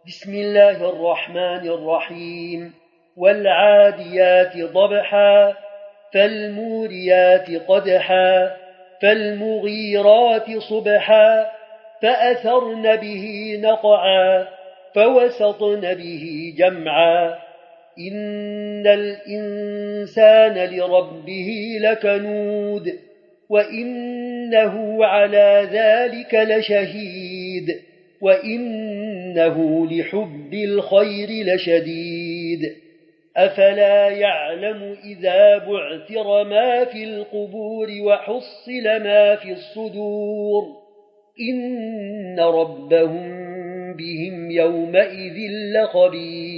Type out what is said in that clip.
بسم الله الرحمن الرحيم والعاديات ضبحا فالموريات قدحا فالمغيرات صبحا فأثرن به نقعا فوسطن به جمعا إن الإنسان لربه لكنود وإنه على ذلك لشهيد وإنه لحب الخير لشديد أفلا يعلم إذا بعثر ما في القبور وحصل ما في الصدور إن ربهم بهم يومئذ لخبير